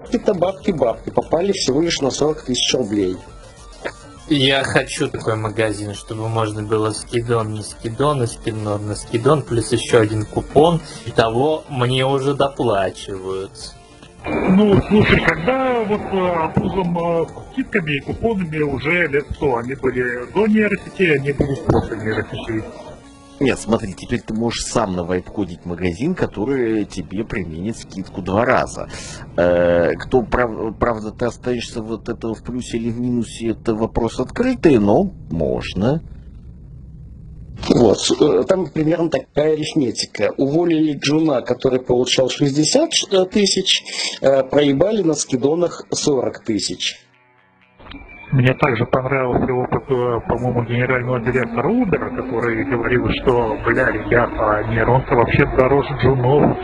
бабки-то бабки-бабки попали всего лишь на 40 тысяч рублей. Я хочу такой магазин, чтобы можно было скидон на скидон, и скидон на скидон, плюс еще один купон. Итого мне уже доплачивают. Ну, слушай, когда вот обузом скидками и купонами уже лет 100, они были до нейросетей, они будут после нейросетей. Нет, смотри, теперь ты можешь сам навайп-кодить магазин, который тебе применит скидку 2 раза. Правда, ты остаешься вот это в плюсе или в минусе, это вопрос открытый, но можно. Вот, там примерно такая арифметика. Уволили джуна, который получал 60 тысяч, проебали на скидонах 40 тысяч. Мне также понравился опыт, по-моему, генерального директора Uber, который говорил, что, бля, ребята, нейронка вообще дороже джунов.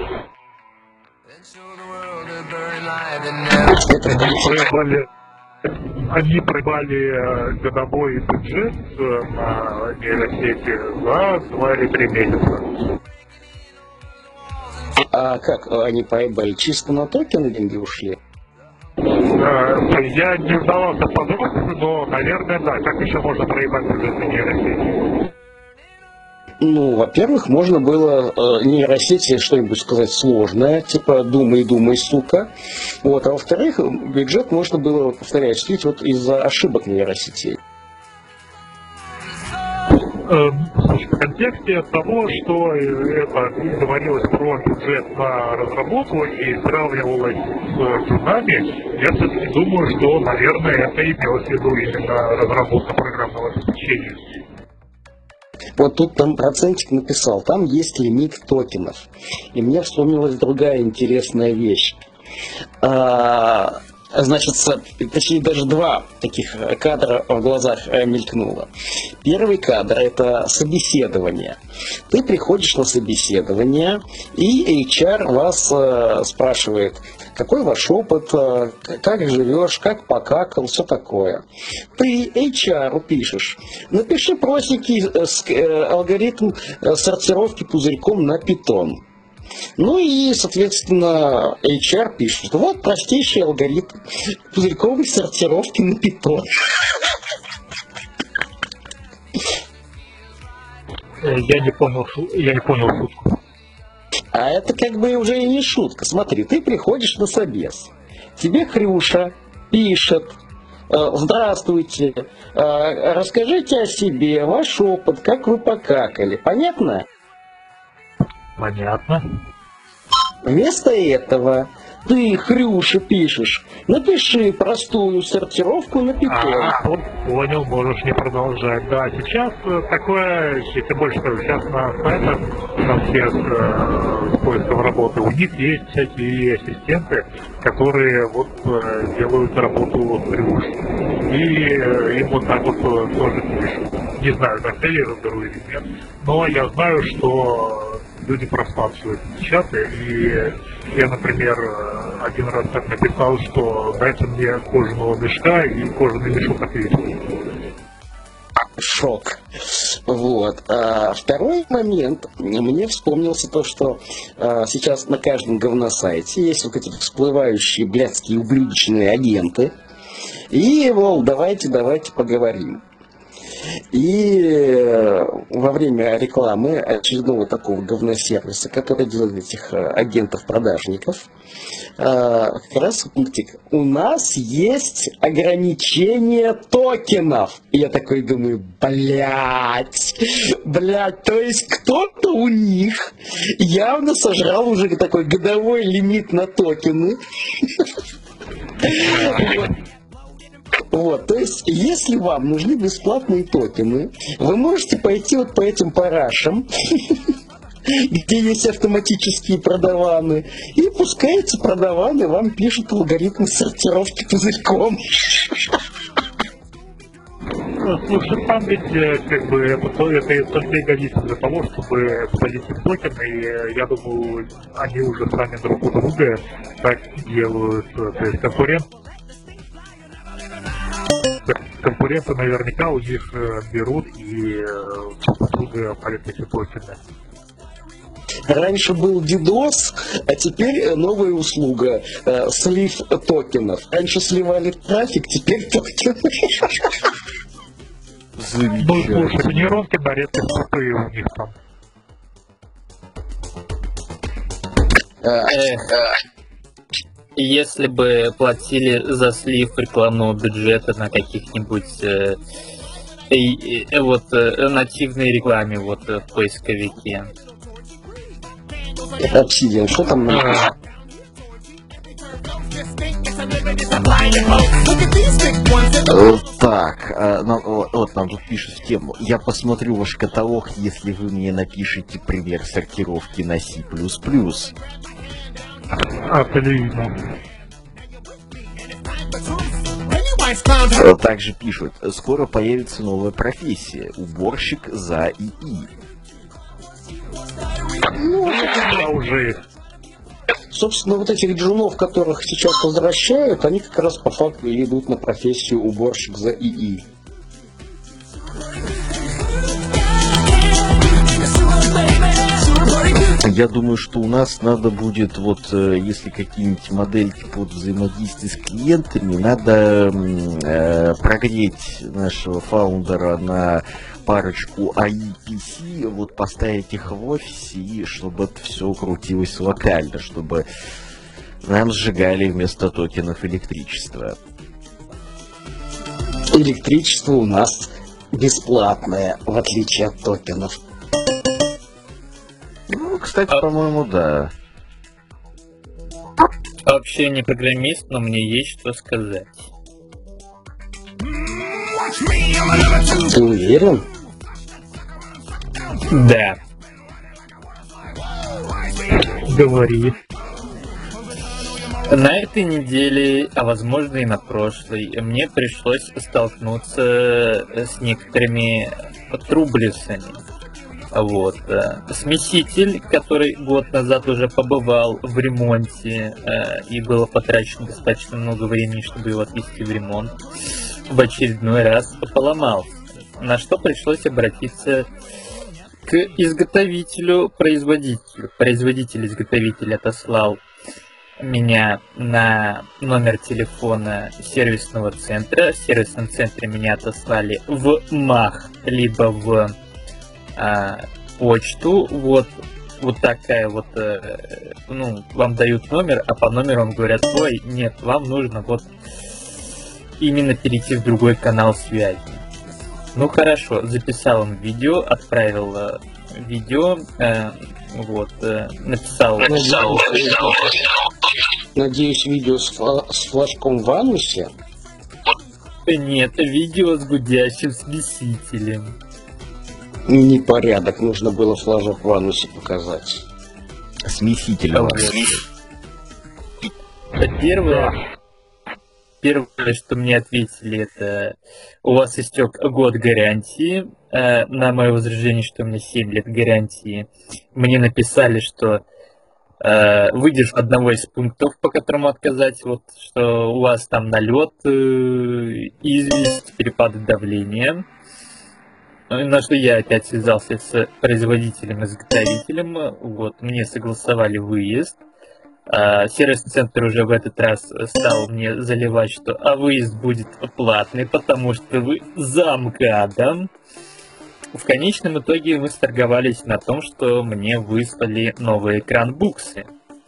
Они проебали годовой бюджет на нейросети за 2 или 3 месяца. А как они проебали? Чисто на токены деньги ушли? Я не вдавался в подробности, но, наверное, да. Как еще можно проебать бюджет на нейросети? Ну, во-первых, можно было нейросети что-нибудь сказать сложное, типа «думай, думай, сука». Вот. А во-вторых, бюджет можно было, повторяю, слить вот из-за ошибок нейросетей. В контексте того, что это говорилось про бюджет на разработку и сравнивалось с джунами, я все-таки думаю, что, наверное, это имелось в виду именно разработка программного обеспечения. Вот тут там процентик написал, там есть лимит токенов. И мне вспомнилась другая интересная вещь. Значит, точнее даже 2 таких кадра в глазах мелькнуло. Первый кадр – это собеседование. Ты приходишь на собеседование, и HR вас спрашивает, какой ваш опыт, как живешь, как покакал, все такое. Ты HR пишешь, напиши простенький алгоритм сортировки пузырьком на Python. Ну и, соответственно, HR пишет, вот простейший алгоритм пузырьковой сортировки на Python. Я не понял шутку. А это как бы уже и не шутка. Смотри, ты приходишь на собес. Тебе Хрюша пишет, здравствуйте, расскажите о себе, ваш опыт, как вы покакали. Понятно? Понятно. Вместо этого ты, Хрюша, пишешь, напиши простую сортировку на Python. Понял, можешь не продолжать. Да, сейчас такое, тем больше, что сейчас на сайтах, на всех поисков работы, у них есть всякие ассистенты, которые вот делают работу Хрюш. И им вот так вот тоже пишут. Не знаю, на все я разберу или нет, но я знаю, что люди просматривают чаты, и я, например, один раз так написал, что дайте мне кожаного мешка, и кожаный мешок ответил. Шок. Вот. Второй момент. Мне вспомнился то, что сейчас на каждом говносайте есть вот эти всплывающие блядские ублюдочные агенты. И, мол, давайте поговорим. И во время рекламы очередного такого говносервиса, который делает этих агентов-продажников, как раз пунктик, у нас есть ограничение токенов. И я такой думаю, блядь, то есть кто-то у них явно сожрал уже такой годовой лимит на токены. Вот, то есть, если вам нужны бесплатные токены, вы можете пойти вот по этим парашам, где есть автоматические продаваны, и пускай эти продаваны вам пишут алгоритм сортировки пузырьком. Слушай, там ведь как бы это только и годится для того, чтобы садить им токены, и я думаю, они уже сами друг у друга так делают, то есть конкуренты наверняка у них берут и друг друга полят эти токены. Раньше был DDoS, а теперь новая услуга слив токенов. Раньше сливали трафик, теперь токены. Ну, слушай, нейронки на редкость крутые у них там. Если бы платили за слив рекламного бюджета на каких-нибудь нативной рекламе в поисковике. Это Obsidian, что там? Так, нам тут пишут в тему. Я посмотрю ваш каталог, если вы мне напишите пример сортировки на C++. Отлично. Также пишут, скоро появится новая профессия — уборщик за ИИ. Да, уже. Собственно, вот этих джунов, которых сейчас возвращают, они как раз по факту и идут на профессию уборщик за ИИ. Я думаю, что у нас надо будет, если какие-нибудь модельки под взаимодействие с клиентами, надо прогреть нашего фаундера на парочку AIPC, поставить их в офисе, и чтобы это все крутилось локально, чтобы нам сжигали вместо токенов электричество. Электричество у нас бесплатное, в отличие от токенов. Ну, кстати, по-моему, да. Вообще не программист, но мне есть что сказать. Ты уверен? Да. Говори. На этой неделе, а возможно и на прошлой, мне пришлось столкнуться с некоторыми трублесами. Смеситель, который год назад уже побывал в ремонте, и было потрачено достаточно много времени, чтобы его отвезти в ремонт, в очередной раз поломался. На что пришлось обратиться к изготовителю-производителю. Производитель-изготовитель отослал меня на номер телефона сервисного центра. В сервисном центре меня отослали в МАХ, либо в почту. Вот такая вам дают номер, а по номеру вам говорят: ой, нет, вам нужно именно перейти в другой канал связи. Ну хорошо, записал он видео, отправил видео, написал. Надеюсь, видео с флажком в анусе? Нет, видео с гудящим смесителем. Непорядок, нужно было флажок в анусе показать. Смеситель. Первое, что мне ответили, это: у вас истек год гарантии. На мое возражение, что у меня 7 лет гарантии, мне написали, что выдержку одного из пунктов, по которому отказать, что у вас там налет, известь, перепады давления. На что я опять связался с производителем-изготовителем. Мне согласовали выезд. Сервисный центр уже в этот раз стал мне заливать, что выезд будет платный, потому что вы замкадом. В конечном итоге мы сторговались на том, что мне выслали новые экран-буксы.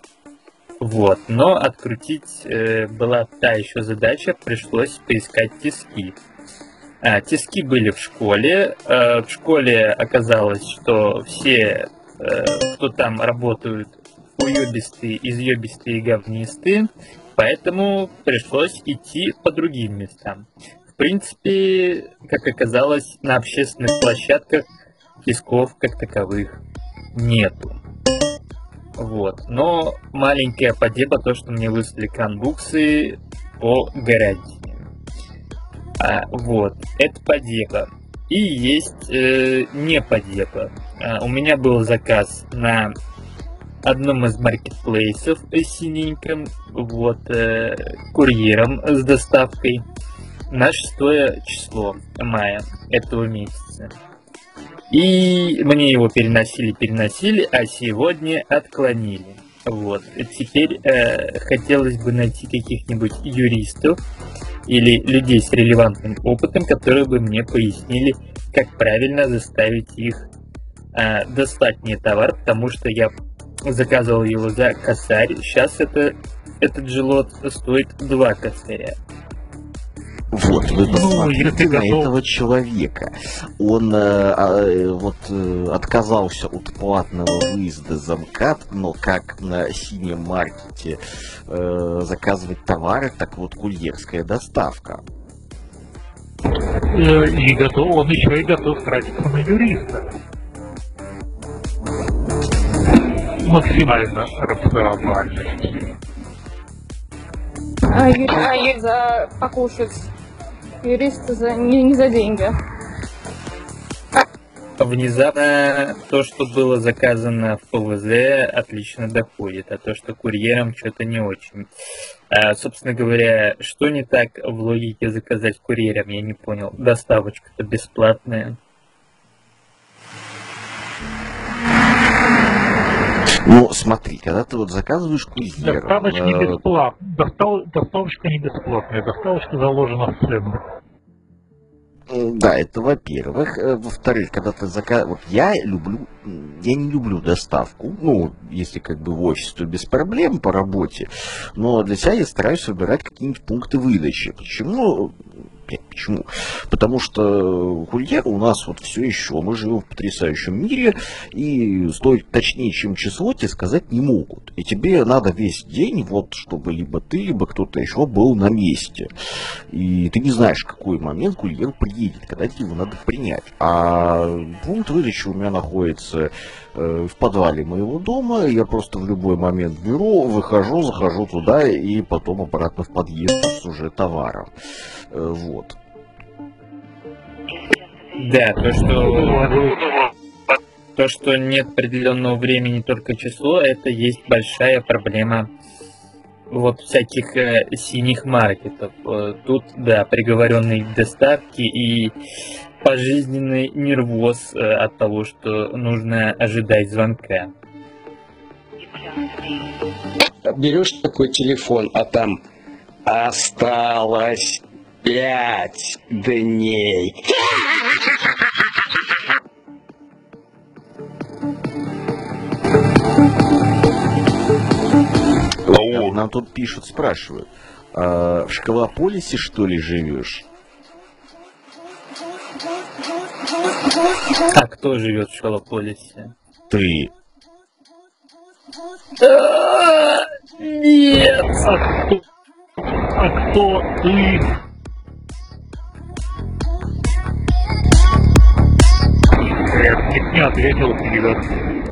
Но открутить была та еще задача, пришлось поискать тиски. Тиски были в школе. В школе оказалось, что все, кто там работают, уебистые, изъебистые и говнистые, поэтому пришлось идти по другим местам. В принципе, как оказалось, на общественных площадках тисков как таковых нету. Но маленькая подеба то, что мне выслали экран-буксы по гарантии. Это подеба. И есть не подеба. У меня был заказ на одном из маркетплейсов синеньком, курьером с доставкой на 6 число мая этого месяца. И мне его переносили, а сегодня отклонили. Вот. Теперь хотелось бы найти каких-нибудь юристов или людей с релевантным опытом, которые бы мне пояснили, как правильно заставить их достать мне товар, потому что я заказывал его за косарь. Сейчас этот же лот стоит 2 косаря. Вот, вы посмотрите на готов. этого человека. Он отказался от платного выезда за МКАД, но как на синем маркете заказывать товары, так вот курьерская доставка. И готов, он еще и готов тратиться на юриста. Максимально рационально. Юрист за покушать. Юрист не за деньги. Внезапно то, что было заказано в ПВЗ, отлично доходит, а то, что курьером, что-то не очень. Собственно говоря, что не так в логике заказать курьером, я не понял. Доставочка-то бесплатная. Ну, смотри, когда ты вот заказываешь курьером... Доставочка не бесплатная. Доставочка не бесплатная. Доставочка заложена в цену. Да, это во-первых. Во-вторых, когда ты заказываешь... Вот я не люблю доставку. Ну, если как бы в офис, то без проблем по работе. Но для себя я стараюсь выбирать какие-нибудь пункты выдачи. Почему? Потому что курьер у нас вот все еще, мы живем в потрясающем мире, и стоить точнее, чем число, тебе сказать не могут. И тебе надо весь день, вот, чтобы либо ты, либо кто-то еще был на месте. И ты не знаешь, в какой момент курьер приедет, когда тебе его надо принять. А пункт выдачи у меня находится в подвале моего дома. Я просто в любой момент беру, выхожу, захожу туда и потом обратно в подъезд с уже товаром. Вот. Да, то, что нет определенного времени, только число, это есть большая проблема вот всяких синих маркетов. Тут, да, приговоренные к доставке и пожизненный нервоз от того, что нужно ожидать звонка. Берешь такой телефон, а там осталось 5 дней. Нам тут пишут, спрашивают, в Школополисе что ли живешь? А кто живет в Школополисе? Ты. Нет! А кто ты? Не ответил, ребят.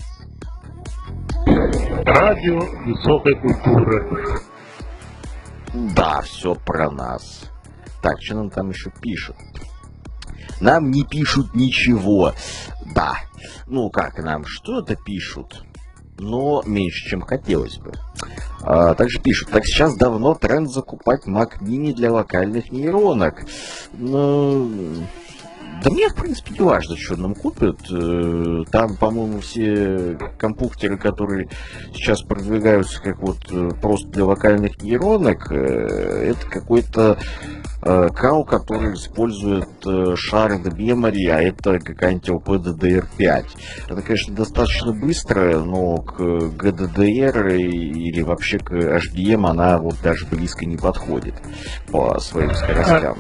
Радио высокой культуры. Да, все про нас. Так, что нам там еще пишут? Нам не пишут ничего. Да. Ну как нам, что-то пишут, но меньше, чем хотелось бы. Также пишут, так сейчас давно тренд закупать Mac Mini для локальных нейронок. Да мне, в принципе, не важно, что нам купят. Там, по-моему, все компьютеры, которые сейчас продвигаются как вот просто для локальных нейронок, это какой-то КАУ, который использует shared memory, а это какая-нибудь LPDDR5. Это, конечно, достаточно быстро, но к GDDR или вообще к HDM она вот даже близко не подходит по своим скоростям.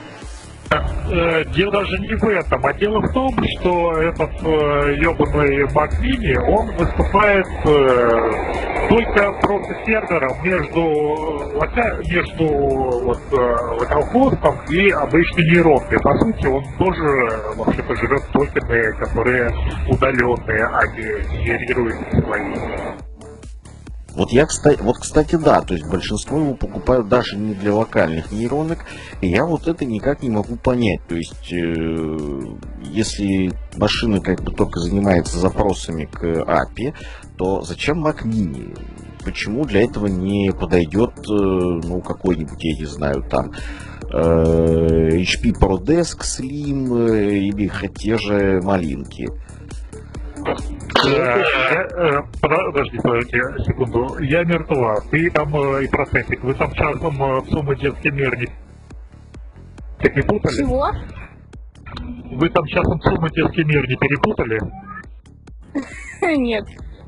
Дело даже не в этом, а дело в том, что этот ебаный Mac Mini, он выступает только просто сервером между локалхостом и обычной нейронкой. По сути, он тоже вообще-то живет с токены, которые удаленные, а не генерируют свои. Кстати, да, то есть большинство его покупают даже не для локальных нейронок, и я вот это никак не могу понять. То есть, если машина как бы только занимается запросами к API, то зачем Mac Mini? Почему для этого не подойдет, ну, какой-нибудь, я не знаю, там, HP ProDesk Slim или те же малинки? Подождите секунду. Я мертва. Ты там и процентик. Вы там часом в сумму детский мир не перепутали? Чего? Вы там часом сумму детский мир не перепутали? Нет.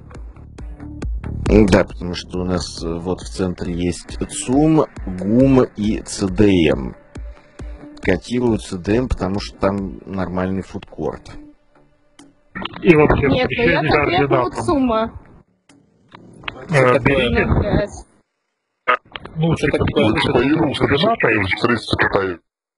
Да, потому что у нас вот в центре есть ЦУМ, ГУМ и ЦДМ. Котирую ЦДМ, потому что там нормальный фудкорт. И вообще Нет, я запрещение конкретно координатам. сумма. Берите, ну, Что такое? координаты.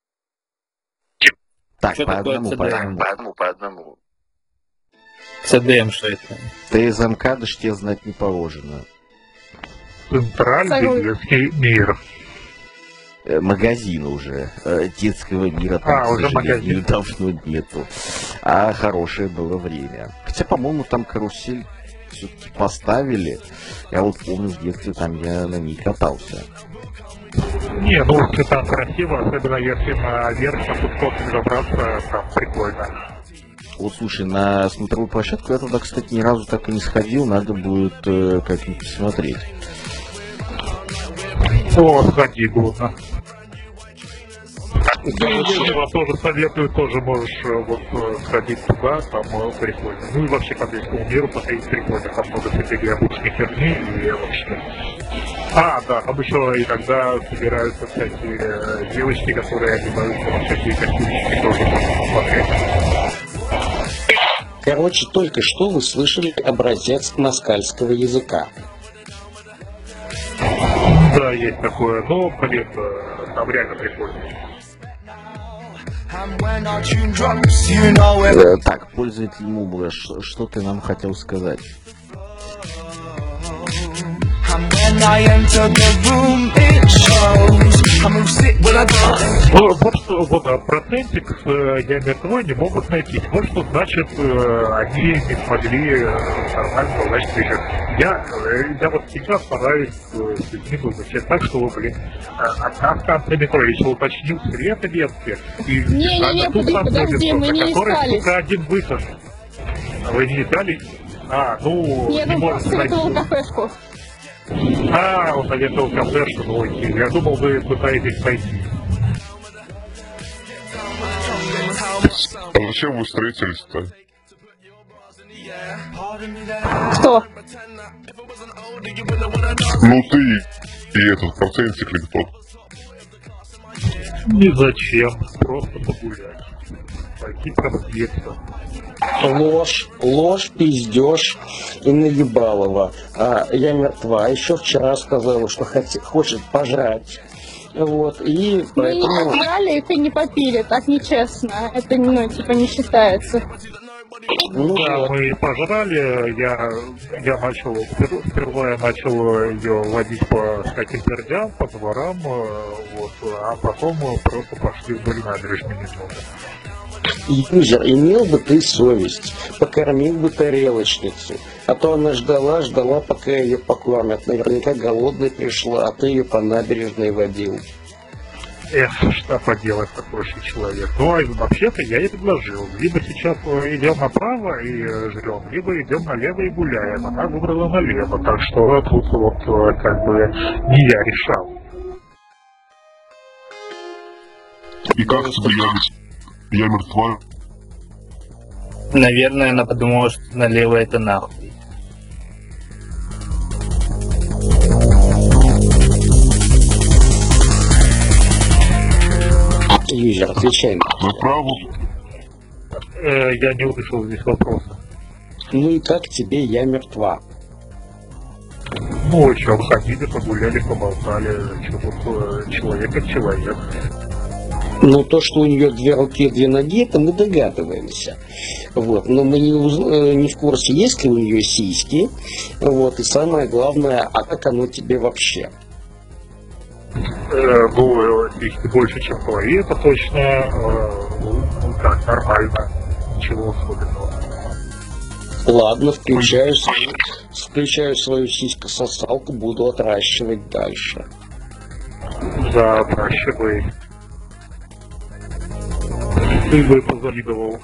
Так, Что по такое одному, CDM? по одному. CDM, что это? ТСМК даже тебе знать не положено. Центральный детский мир. Магазин уже. Детского мира там, к уже сожалению, магазин. давно нету. А хорошее было время. Хотя, по-моему, там карусель все-таки поставили. Я вот помню, в детстве там я на ней катался. Не, ну если там красиво, особенно если на верх, на фудкорте забраться, там прикольно. Вот, слушай, на смотровую площадку я туда, кстати, ни разу так и не сходил. Надо будет как-нибудь посмотреть. О, сходи, годно. Я вам тоже советую, тоже можешь вот сходить туда, там прикольно. Ну и вообще по детскому миру посмотреть прикольно, там много всякой обычной херни и вообще. А, да, там еще иногда собираются всякие девочки, которые одеваются во всякие костюмчики, тоже можно посмотреть. Короче, только что вы слышали образец москальского языка. Да, есть такое, но, блин, там реально прикольно. Так, пользователь Мубла, что ты нам хотел сказать? Вот процентик с «Я мертвой» не могут найти. Вот что значит, они не смогли нормально узнать причину. Я вот всегда стараюсь с людьми изучать так, что, блин, Константин Миколаевич уточнил свет ветки. Не-не-не, подожди, мы не искали. Только один выход. Вы не искали? Ну, Нет, не он можете посоветовал найти. кафешку. Он советовал кафешку, ну окей. Я думал, вы пытаетесь найти. А зачем вы встретились-то? Кто? Ну ты и этот процентик или кто? Ни зачем, просто погулять. Пойти пробудиться. Ложь, пиздеж и наебалова. Я мертва. Еще вчера сказала, что хочет пожрать. Вот, и Мы поэтому... не пожрали их и не попили, так нечестно. Это, ну, типа, не считается. Ну, Да, вот. мы пожрали, я начал, сперва я начал ее водить по всяким пердям, по дворам, вот, а потом просто пошли вдоль набережной немного. Юзер, имел бы ты совесть, покормил бы тарелочницу, а то она ждала, пока ее покормят. Наверняка голодной пришла, а ты ее по набережной водил. Что поделать, такой же человек. Ну, а вообще-то я ей предложил. Либо сейчас идем направо и жрем, либо идем налево и гуляем. Она выбрала налево, так что тут вот как бы не я решал. И как тебе я мертва? Наверное, она подумала, что налево это нахуй. Юзер, отвечай. Направо? Я не услышал здесь вопроса. Ну и как тебе я мертва? Ну, что, ходили, погуляли, поболтали, что тут человек как человек. Ну, то, что у нее 2 руки и 2 ноги, это мы догадываемся. Вот. Но мы не в курсе, есть ли у нее сиськи. Вот. И самое главное, а как оно тебе вообще? Ну, их больше, чем твои, это точно, ну, так, нормально. Ничего особенного. Ладно, включаю свою сиську-сосалку, буду отращивать дальше. Да, отращивай. Ты бы позавидовал.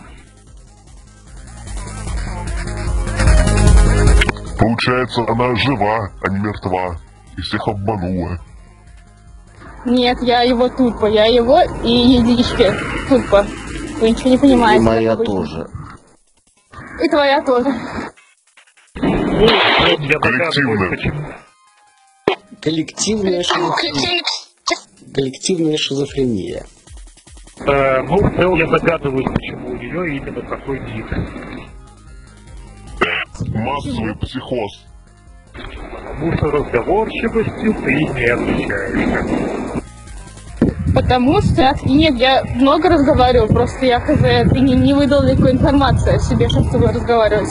Получается, она жива, а не мертва. И всех обманула. Нет, я его тупо, я его и яички тупо. Вы ничего не понимаете. И моя как обычно. тоже. И твоя тоже. Ну, я догадываюсь, почему. Коллективная шизофрения. Ну, в целом я догадываюсь, почему у нее именно такой ник. Массовый психоз. Потому что разговорчивостью ты не отличаешься. Потому что... Нет, я много разговариваю, просто я хз, ты не выдал никакой информации о себе, чтобы с тобой разговаривать.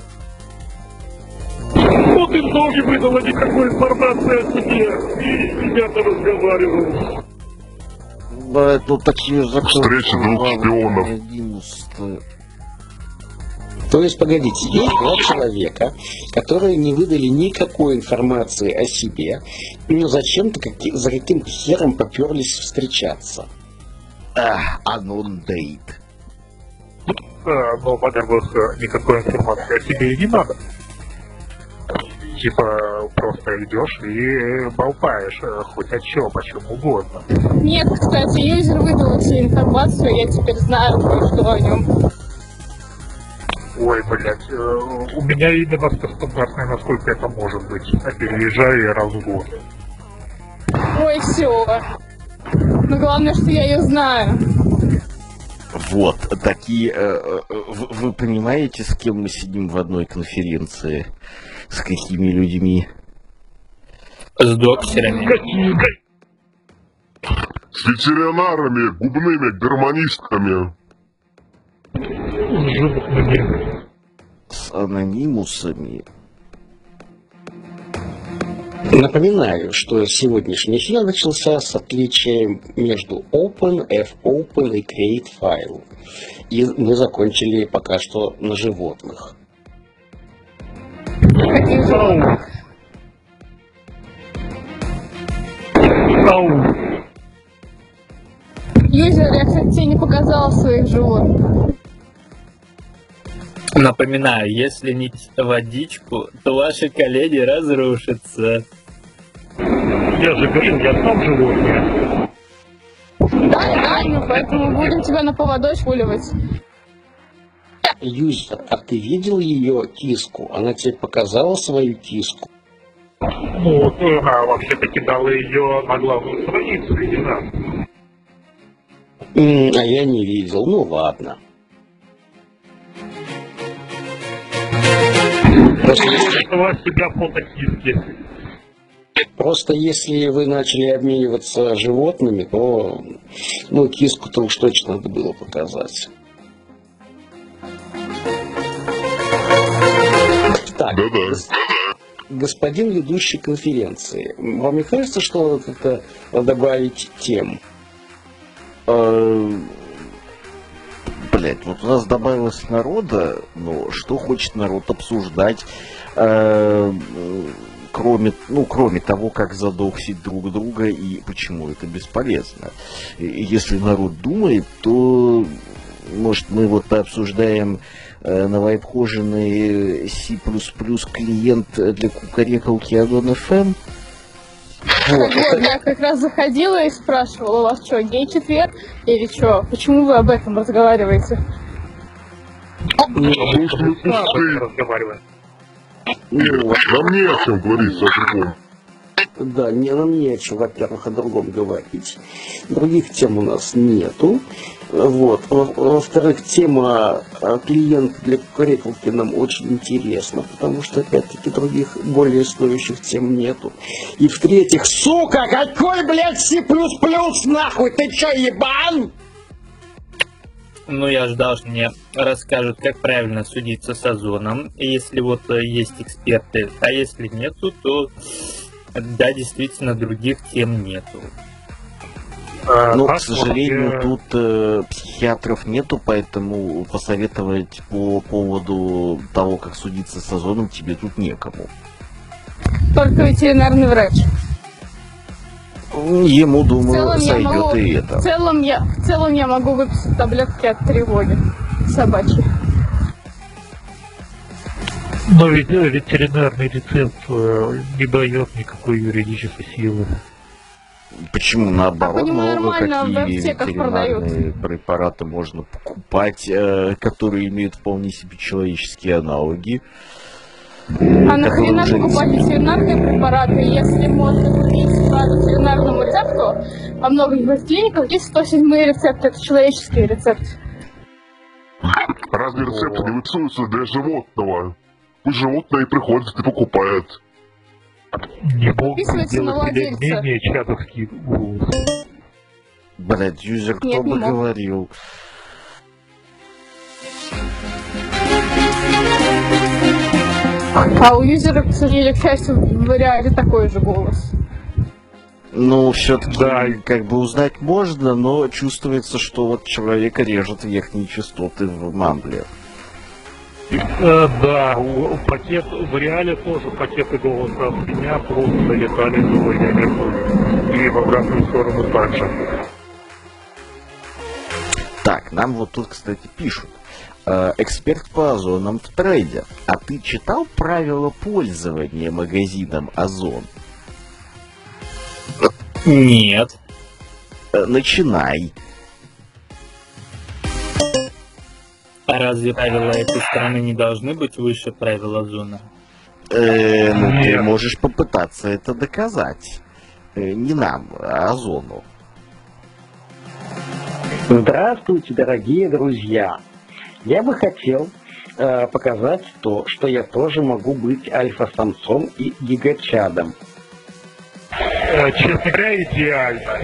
Ну, ты тоже не выдала никакой информации о себе. И я-то разговаривал. Да, это такие законы. Встреча двух шпионов. То есть, погодите, есть два человека, которые не выдали никакой информации о себе, но зачем-то за каким-то хером поперлись встречаться. Анон-дейт. Но, во-первых, никакой информации о себе и не надо. Типа, просто идешь и болтаешь хоть о чем угодно. Нет, кстати, юзер выдал всю информацию, я теперь знаю кое-что о нем. Ой, блядь, у меня именно стандартное, насколько это может быть. Переезжаю раз в год. Ой, все. Но главное, что я ее знаю. Вот, такие... Вы понимаете, с кем мы сидим в одной конференции? С какими людьми? С доксерами. С ветеринарами, губными гармонистками. С анонимусами. Напоминаю, что сегодняшний эфир начался с отличием между Open, Fopen и Create File. И мы закончили пока что на животных. Каких животных? Юзер, я, кстати, тебе не показала своих животных. Напоминаю, если не пить водичку, то ваши колени разрушатся. Я же говорил, я сам животное. Да, ну поэтому будем тебя на поводочку уливать. Юзер, а ты видел ее киску? Она тебе показала свою киску? Ну, она вообще-то кидала ее на главную страницу, и не нас. А я не видел, ну ладно. Этого себя фотокиски. Просто если вы начали обмениваться животными, то ну, киску-то уж точно надо было показать. Так, Да-да. господин ведущий конференции, вам не кажется, что надо как-то добавить тем? Блять, вот у нас добавилось народа, но что хочет народ обсуждать, кроме того, как задоксить друг друга и почему это бесполезно. Если народ думает, то, может, мы вот пообсуждаем новообхоженный C++ клиент для кукарекалки Адон FM. Вот, я как раз заходила и спрашивала, у вас что, гей-четверг или что? Почему вы об этом разговариваете? Разговариваем. Нам не о чем говорить о другом. Да, нам не о чем, во-первых, о другом говорить. Других тем у нас нету. Вот. Во-вторых, тема клиента для кукарекалки нам очень интересна, потому что, опять-таки, других более стоящих тем нету. И в-третьих, сука, какой, блядь, C++, нахуй, ты чё, ебан? Ну, я ждал, что мне расскажут, как правильно судиться с озоном. И если вот есть эксперты, а если нету, то да, действительно, других тем нету. Но, так к сожалению, вообще- тут психиатров нету, поэтому посоветовать по поводу того, как судиться с озоном, тебе тут некому. Только ветеринарный врач. Ему, В думаю, целом я сойдет могу, и это. в целом я могу выписать таблетки от тревоги собачьи. Но ведь ветеринарный рецепт не дает никакой юридической силы. Почему наоборот, по нему много нормально в какие аптеках ветеринарные препараты можно покупать, которые имеют вполне себе человеческие аналоги. А нахрена которые уже покупать ветеринарные препараты, если можно купить по ветеринарному рецепту? Во многих клиниках есть 107 рецепты, это человеческие рецепты. Разве рецепты не выписываются для животного? Пусть животное и приходит и покупает. Не могут Подписывайте на делать владельца. менее чадовский ужас. Блядь, юзер, кто Нет, бы не мог. говорил. А у юзера, к сожалению, к счастью, в реале такой же голос. Ну, все-таки, Да. как бы узнать можно, но чувствуется, что вот человек режет верхние частоты в мамбле. Да, пакет в реале тоже пакеты голоса от меня просто долетали до Ягоды. И в обратную сторону также. Так, нам вот тут, кстати, пишут. Эксперт по озонам в трейде. А ты читал правила пользования магазином Озон? Нет. Начинай. А разве правила этой страны не должны быть выше правил Озона? Ну, ты Нет. можешь попытаться это доказать. Не нам, а Озону. Здравствуйте, дорогие друзья! Я бы хотел показать то, что я тоже могу быть альфа-самцом и гигачадом. Честно говоря, идеально.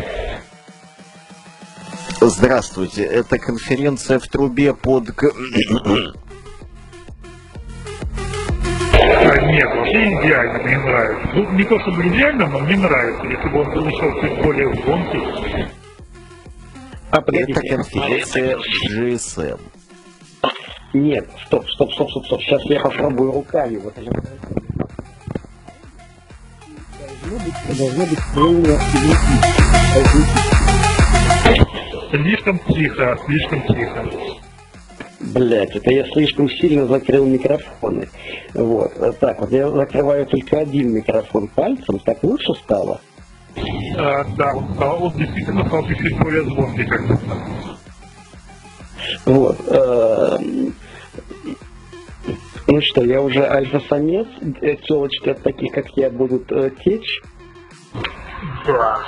Здравствуйте, это конференция в трубе под... Нет, вообще идеально, мне нравится. Ну, не то чтобы идеально, но мне нравится. Если бы он был еще чуть более звонкий. А, погодите. Это конференция GSM. Нет, стоп. Сейчас я попробую руками. Вот это. Должно быть полное Слишком тихо, слишком тихо. Блять, это я слишком сильно закрыл микрофоны. Вот. Так, вот я закрываю только один микрофон пальцем, так лучше стало. Да, он действительно стал чуть более звонкий, как будто. Вот. Ну что, я уже альфа-самец, телочки от таких, как я, будут течь. Да.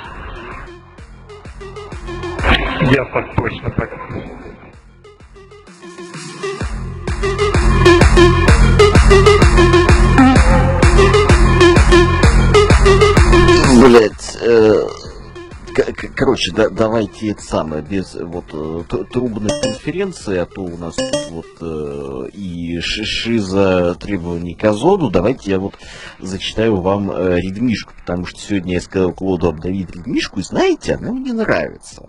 Я так точно так. Блять, короче, давайте это самое, без вот трубных конференций, а то у нас тут вот и шиза требований к озону. Давайте я вот зачитаю вам редмишку, потому что сегодня я сказал Клоду обновить редмишку, и знаете, она мне нравится.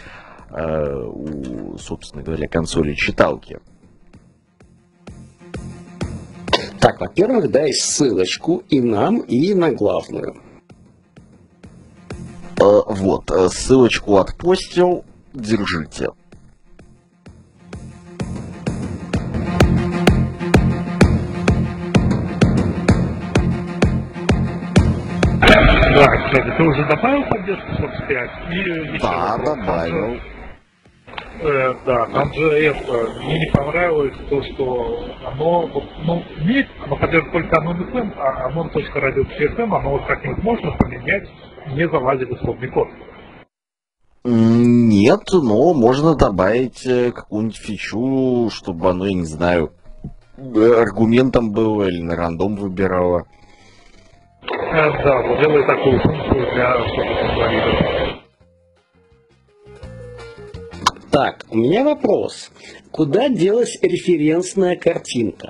У, собственно говоря, консоли читалки. Так, во-первых, дай ссылочку и нам, и на главную. Вот, ссылочку отпостил, держите. Да, кстати, ты уже добавил поддержку SOX 5? И еще Да, вопрос. добавил. Да, там же это, мне не понравилось то, что оно, вот, ну, есть, оно поддерживает только anon.fm, а anon.radio.fm, оно вот как-нибудь можно поменять, не залазить в исходный код. Нет, но можно добавить какую-нибудь фичу, чтобы оно, я не знаю, аргументом было или на рандом выбирало. Да, вот делай такую функцию для инвалидов. Так, у меня вопрос. Куда делась референсная картинка?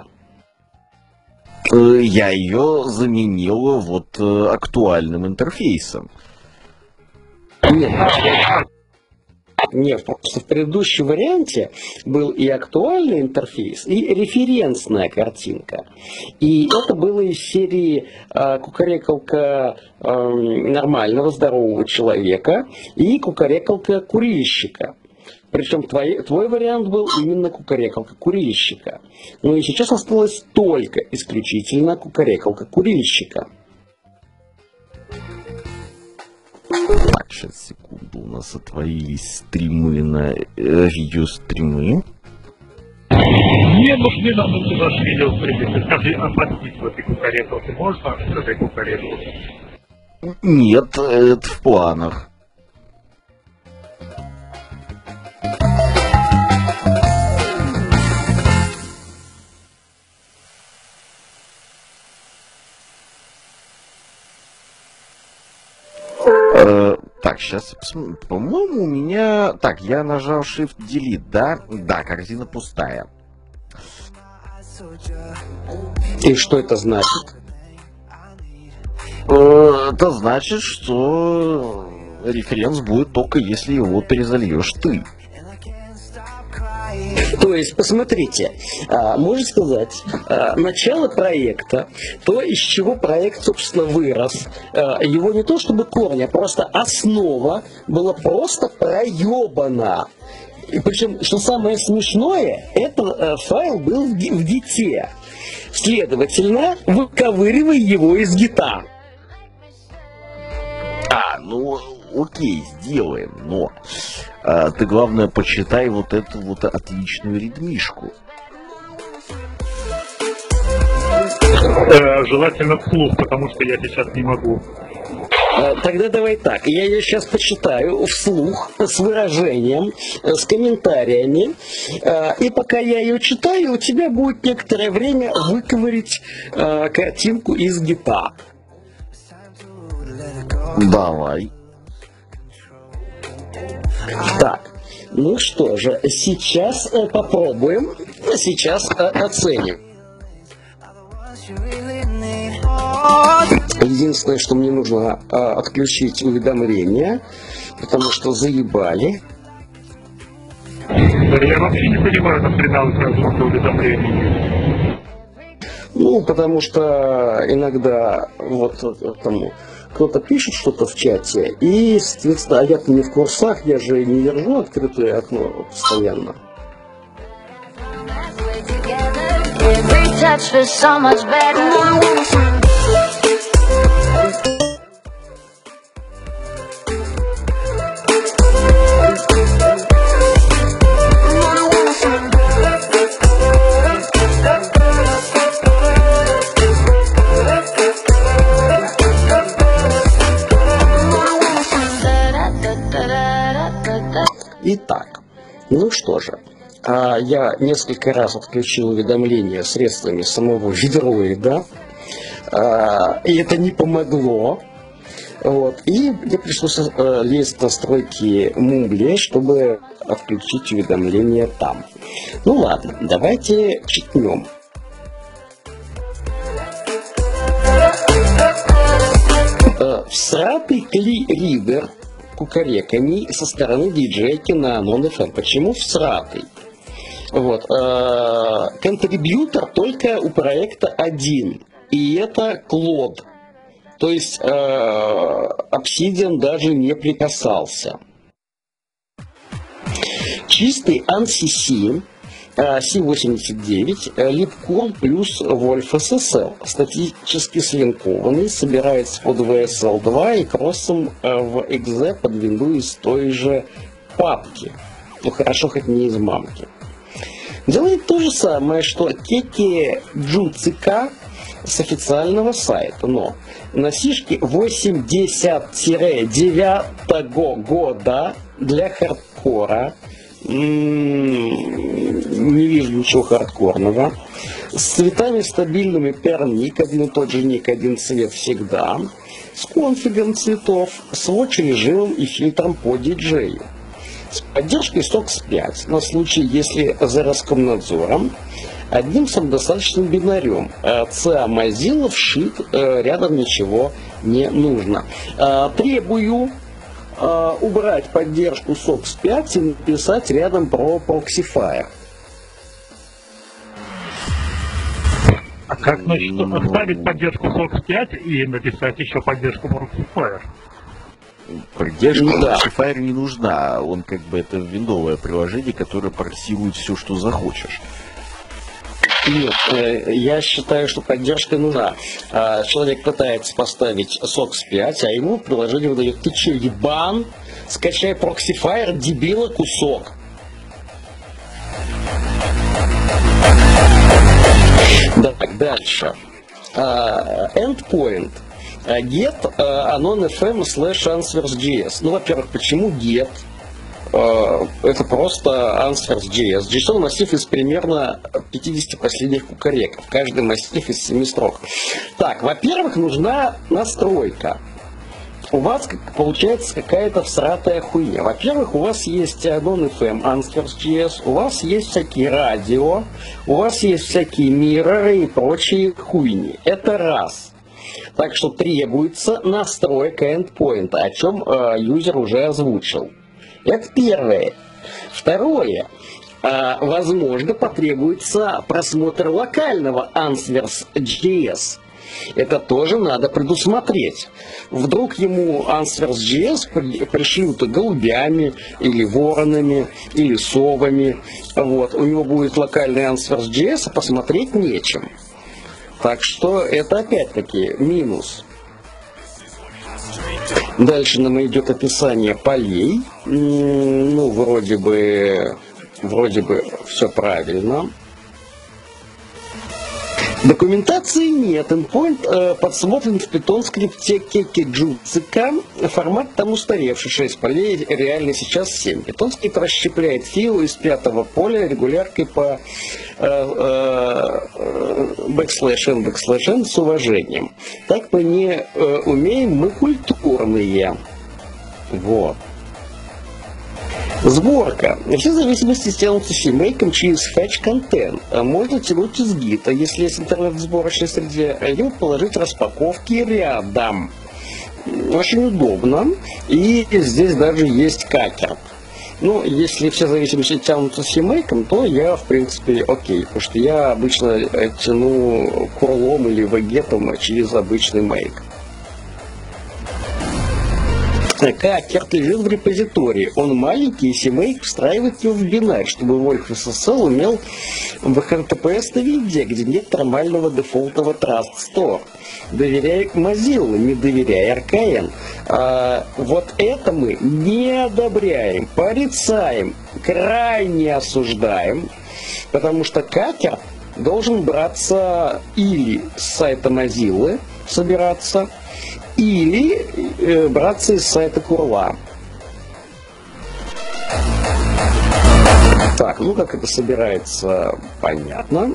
Я ее заменил вот актуальным интерфейсом. Нет, Нет, просто в предыдущем варианте был и актуальный интерфейс, и референсная картинка. И это было из серии кукарекалка нормального, здорового человека и кукарекалка курильщика. Причем твой вариант был именно кукарекалка курильщика. Ну и сейчас осталось только исключительно кукарекалка курильщика. Так, сейчас, секунду, у нас отвалились стримы на видеостримы. Мне нужны нам наши видеостримы. Скажи, оплатить в этой кукарекалке можно? В этой кукарекалке? Нет, это в планах. Так, сейчас, по-моему, у меня... Так, я нажал Shift-Delete, да? Да, корзина пустая. И что это значит? Это значит, что референс будет только если его перезальешь ты. То есть, посмотрите, можно сказать, начало проекта, то, из чего проект, собственно, вырос, его не то чтобы корни, а просто основа была просто проебана. И причем, что самое смешное, этот файл был в гите. Следовательно, выковыривай его из гита. Ну, окей, сделаем, но ты, главное, почитай вот эту вот отличную ритмишку. Желательно вслух, потому что я сейчас не могу. Тогда давай так, я ее сейчас почитаю вслух, с выражением, с комментариями, и пока я ее читаю, у тебя будет некоторое время выковырить картинку из гита. Давай. Так, ну что же, сейчас попробуем, сейчас оценим. Единственное, что мне нужно отключить уведомления, потому что заебали. Я вообще не понимаю, нахрена сразу уведомления. Ну, потому что иногда вот там кто-то пишет что-то в чате, и, соответственно, а я-то не в курсах, я же не держу открытое окно постоянно. Итак, ну что же, я несколько раз отключил уведомления средствами самого видроида, и это не помогло. Вот, и мне пришлось лезть в настройки Мумбле, чтобы отключить уведомления там. Ну ладно, давайте читнем. Всратый клиридер кукареканий со стороны диджейки на Non-FM. Почему всратый? Вот. Контрибьютор только у проекта один. И это Клод. То есть Obsidian даже не прикасался. Чистый ANSI C89, Libcurl плюс Wolf SSL, статически слинкованный, собирается под VSL 2 и кроссом в .exe под винду из той же папки. Ну хорошо, хоть не из мамки. Делает то же самое, что Keke Jutsuka с официального сайта, но на сишке 80-9 года для хардкора. Не вижу ничего хардкорного. С цветами стабильными перник, один и тот же ник, один цвет всегда. С конфигом цветов, с watch-режимом и фильтром по диджею. С поддержкой SOX 5 на случай, если за Роскомнадзором. Одним самодостаточным бинарем. CA Mozilla вшит, рядом ничего не нужно. Требую убрать поддержку SOX 5 и написать рядом про Proxify. А как значит оставить поддержку SOX 5 и написать еще поддержку Proxify? Поддержка Да. Proxify не нужна. Он как бы это виндовое приложение, которое проксирует все, что захочешь. Нет, я считаю, что поддержка нужна. Человек пытается поставить SOX 5, а ему приложение выдает: ты че, ебан? Скачай Proxify, дебила, кусок. Так, дальше. Endpoint. Get anon.fm/answers.js. Ну, во-первых, почему get? Это просто answers.js. JSON массив из примерно 50 последних кукареков. Каждый массив из 7 строк. Так, во-первых, нужна настройка. У вас получается какая-то всратая хуйня. Во-первых, у вас есть anon.fm, answers.js, у вас есть всякие радио, у вас есть всякие мирроры и прочие хуйни. Это раз. Так что требуется настройка эндпоинта, о чем юзер уже озвучил. Это первое. Второе. Возможно, потребуется просмотр локального answers.js. Это тоже надо предусмотреть. Вдруг ему answers.js пришлют голубями, или воронами, или совами. Вот. У него будет локальный answers.js, а посмотреть нечем. Так что это опять-таки минус. Дальше нам идет описание полей. Ну, вроде бы все правильно. Документации нет. Endpoint подсмотрен в Python скрипте Kekijutsuka. Формат там устаревший, 6 полей, реально сейчас 7. Python скрипт расщепляет фил из 5-го поля регуляркой по \n с уважением. Так мы не умеем, мы культурные. Вот. Сборка. Все зависимости тянутся семейком через fetch content. Можно тянуть из гита, если есть интернет в сборочной среде, либо положить распаковки рядом. Очень удобно. И здесь даже есть какер. Ну, если все зависимости тянутся семейком, то я, в принципе, окей. Потому что я обычно тяну курлом или вегетом через обычный мейк. Какер лежит в репозитории. Он маленький, и CMake встраивает его в бинарь, чтобы Wolf SSL умел в HTTPS везде, где нет нормального дефолтного Trust Store. Доверяй Mozilla, не доверяй RKN. Вот это мы не одобряем, порицаем, крайне осуждаем, потому что какер должен браться или с сайта Mozilla, собираться, или браться из сайта Курла. Так, ну как это собирается, понятно.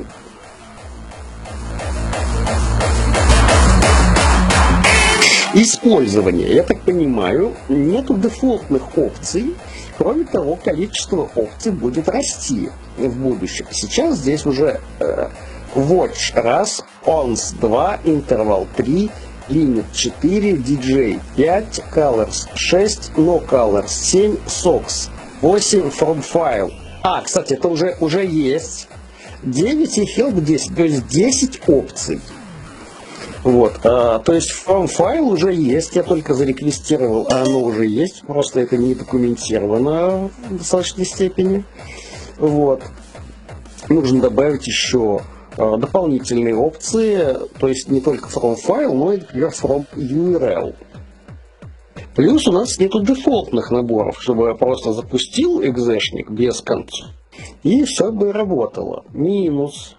Использование. Я так понимаю, нету дефолтных опций. Кроме того, количество опций будет расти в будущем. Сейчас здесь уже Watch раз, ONS 2, Interval 3, Limit 4, DJ 5, Colors 6, No Colors 7, SOX 8, From File. Кстати, это уже есть. 9 и Help 10, то есть 10 опций. Вот, то есть From File уже есть, я только зареквестировал, а оно уже есть, просто это не документировано в достаточной степени. Вот. Нужно добавить еще дополнительные опции, то есть не только From File, но и, например, From URL. Плюс у нас нету дефолтных наборов, чтобы я просто запустил экзешник без конца, и все бы работало. Минус.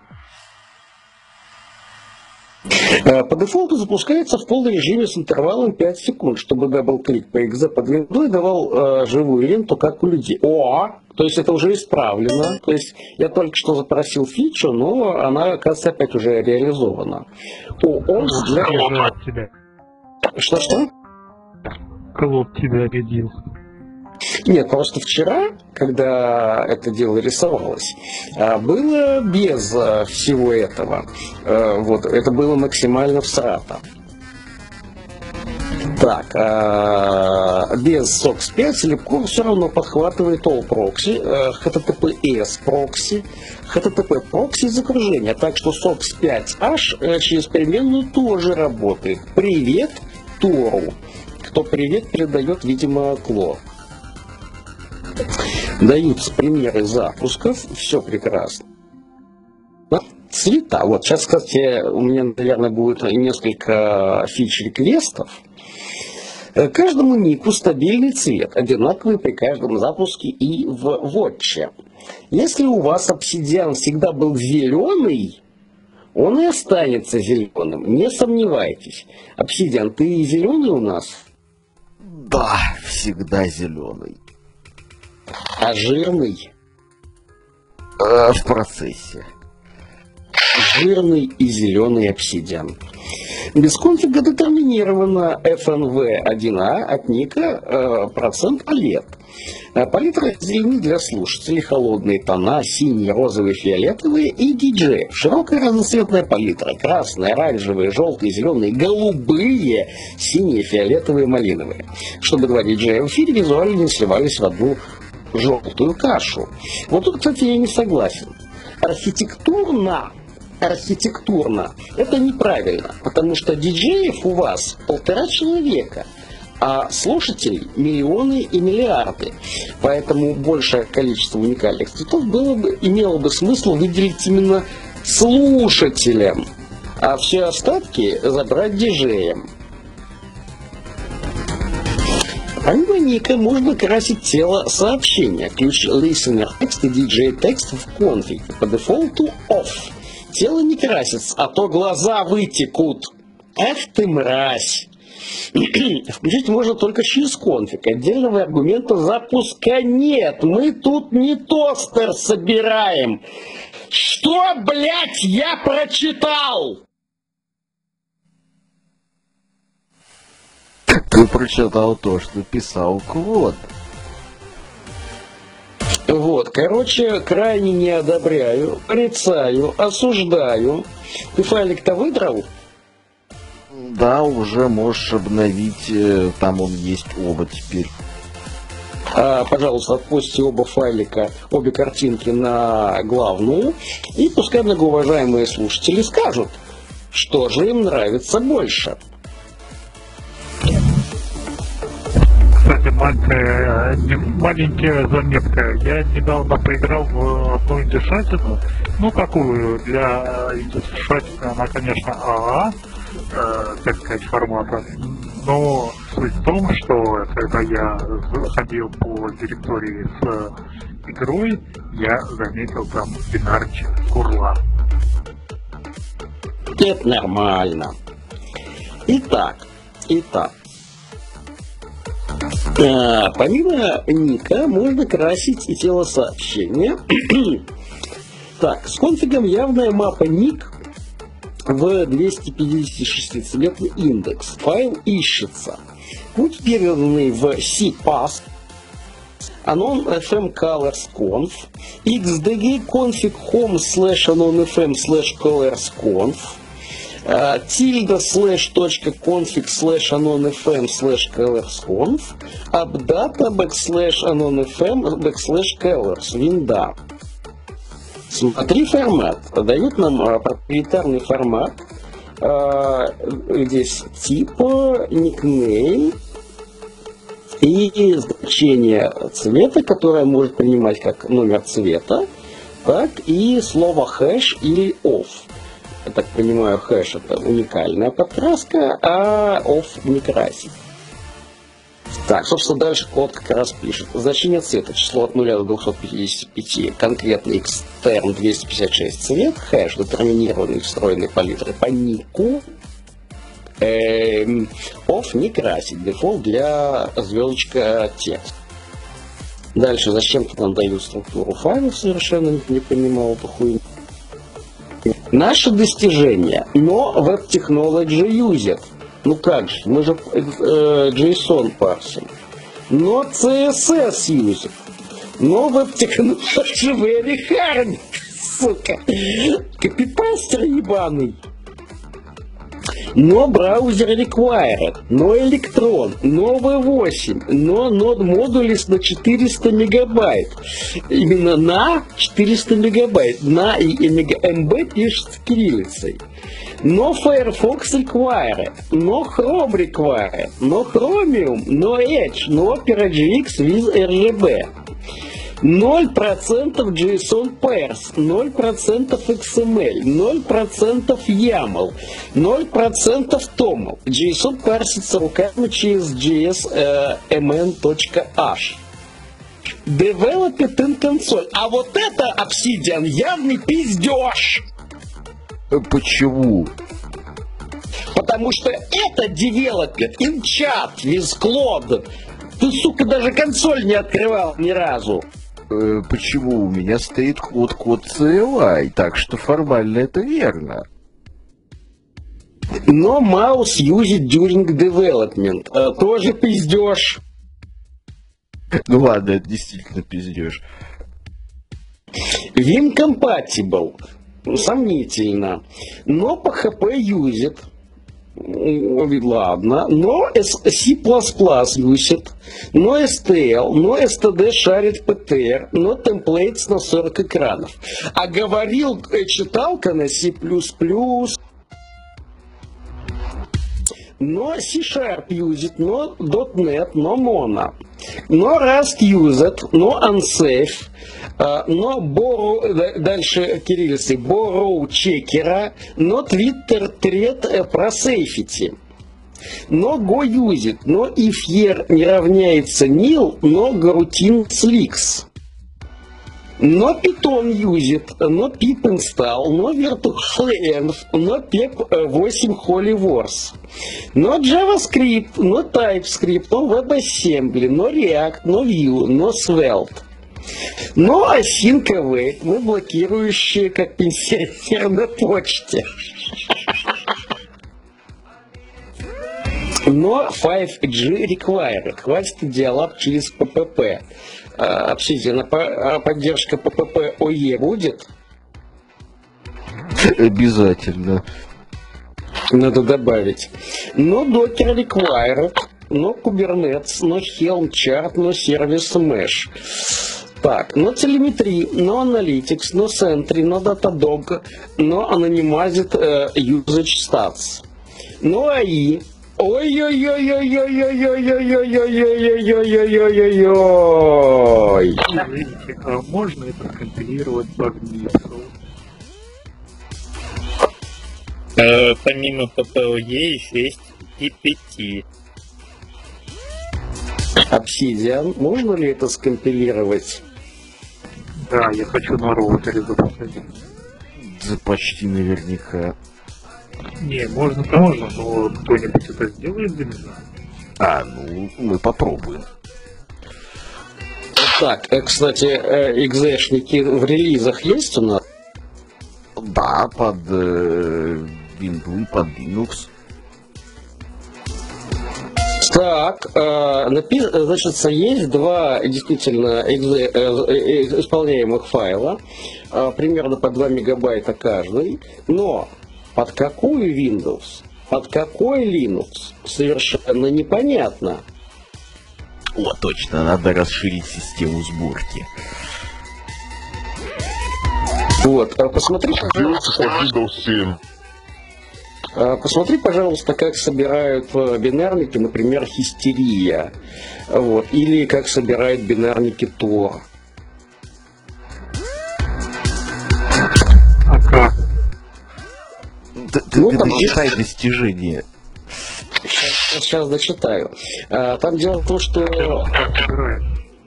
По дефолту запускается в полном режиме с интервалом 5 секунд, чтобы дабл-клик по .exe под виндой давал живую ленту, как у людей. То есть это уже исправлено. То есть я только что запросил фичу, но она, оказывается, опять уже реализована. ONS для... Что-что? Клоп тебя обидел. Нет, просто вчера, когда это дело рисовалось, было без всего этого. Вот, это было максимально всрато. Так, без SOX5 Slipcore все равно подхватывает all proxy, HTTPS прокси, HTTP прокси из окружения, так что SOX5H через переменную тоже работает. Привет Тору. Кто привет передает, видимо, Кло. Даются примеры запусков, все прекрасно. Цвета. Вот сейчас, кстати, у меня, наверное, будет несколько фич-реквестов. Каждому нику стабильный цвет, одинаковый при каждом запуске и в вотче. Если у вас обсидиан всегда был зеленый, он и останется зеленым, не сомневайтесь. Обсидиан, ты зеленый у нас? Да, всегда зеленый. А жирный? В процессе. Жирный и зеленый обсидиан. Без конфига детерминировано FNV1A от ника процент палет. Палитра разделены для слушателей: холодные тона, синие, розовые, фиолетовые и диджеи. Широкая разноцветная палитра: красные, оранжевые, желтые, зеленые, голубые, синие, фиолетовые, малиновые. Чтобы два диджея в эфире визуально не сливались в одну желтую кашу. Вот тут, кстати, я не согласен. Архитектурно это неправильно, потому что диджеев у вас 1,5 человека, а слушателей миллионы и миллиарды. Поэтому большее количество уникальных цветов имело бы смысл выделить именно слушателям, а все остатки забрать диджеям. Помимо ника можно красить тело сообщения. Ключ listener text и DJ text в конфиге по дефолту off. Тело не красится, а то глаза вытекут. Эх ты мразь! Включить можно только через конфиг. Отдельного аргумента запуска нет. Мы тут не тостер собираем. Что, блядь, я прочитал? Ты прочитал то, что писал Клод. Вот, короче, крайне не одобряю, порицаю, осуждаю. Ты файлик-то выдрал? Да, уже можешь обновить, там он есть оба теперь. Пожалуйста, отпусти оба файлика, обе картинки на главную, и пускай многоуважаемые слушатели скажут, что же им нравится больше. Кстати, маленькая заметка. Я недавно поиграл в одну индюшатину. Ну, какую? Для индюшатины она, конечно, АА, так сказать, формата. Но суть в том, что когда я ходил по территории с игрой, я заметил там бинарчик курла. Это нормально. Итак. Помимо ника можно красить и тело сообщения. Так, с конфигом явная мапа ник в 256-цветный индекс. Файл ищется. Путь переданный в cpass, anon fm colors conf, xdg config home /anon fm /colors conf, tilde /config /anon fm /colors updata /anon fm /colors винда. Смотри формат. Дают нам проприетарный формат. Здесь типа, никнейм и значение цвета, которое может принимать как номер цвета, так и слово хэш или off. Я так понимаю, хэш это уникальная подкраска, а off не красит. Так, собственно, дальше код как раз пишет. Значение цвета, число от 0 до 255, конкретный extern 256 цвет, хэш, детерминированный встроенной палитрой по нику, off не красит, дефолт для звездочка текст. Дальше зачем-то нам дают структуру файлов, совершенно не понимал эту хуйню. Наши достижения, но Web Technology юзят. Ну как же, мы же JSON парсим. Но CSS юзит. Но Web Technology very hard, сука. Копипастер ебаный. но браузер required, но Electron, но V8, но Node Modules на 400 мегабайт. Именно на 400 мегабайт. На и MB пишет кириллицей. Но Firefox required, но Chrome required, но Chromium, но Edge, но Opera GX with RGB. 0% JSON Parse, 0% XML, 0% YAML, 0% TOML. JSON парсится руками через JS-mn.h. Developed in console. А вот это Obsidian явный пиздеж. Почему? Потому что это developed in chat with Claude. Ты, сука, даже консоль не открывал ни разу. Почему? У меня стоит код CLI, так что формально это верно. Но mouse used during development. Тоже пиздеж. Ну ладно, это действительно пиздеж. Vim compatible. Сомнительно. Но PHP used. Ладно. Но C++ used. Но STL. Но STD шарит PTR. Но templates на 40 экранов. А говорил читалка на C++. Но C-Sharp used, но .NET, но Mono, но Rust used, но Unsafe, но Borrow, дальше кириллицы, Borrow чекера, но Twitter thread про safety, но Go used, но if year не равняется nil, но Garutin Slix. Но Python used, но pip install, но virtualenv, но pep 8 holy wars, но JavaScript, но TypeScript, но WebAssembly, но React, но Vue, но Svelte. Но async await, мы блокирующие как пенсионер на почте. Но 5G required, хватит диалог через ППП. Obsidian, поддержка ППП ОЕ будет? Обязательно. Надо добавить. Но Docker required, но Kubernetes, но Helm chart, но сервис Mesh. Так, но телеметрии, но Analytics, но Sentry, но Datadog, но Anonymized Usage Stats. Но AI. Ой-ой-ой-ой-ой-ой-ой-ой-ой-ой-ой-ой-ой-ой-ой-ой-ой. Извините, а можно это скомпилировать багнису? Помимо PPOE еще есть PPT. Obsidian, можно ли это скомпилировать? Да, я хочу на роутере запускать. Да почти наверняка. Не, можно-то можно, но кто-нибудь это сделает за меня? Ну, мы попробуем. Так, кстати, экзешники в релизах есть у нас? Да, под Windows, под Linux. Так, значит, есть два действительно исполняемых файла, примерно по 2 мегабайта каждый, но под какую Windows, под какой Linux, совершенно непонятно. О, точно, надо расширить систему сборки. Вот, посмотри, Делается под Windows 7. Посмотри, пожалуйста, как собирают бинарники, например, Хистерия, вот, или как собирают бинарники Тор. А как? Ты дочитай достижения. Сейчас дочитаю. Там дело в том, что... Как собирают?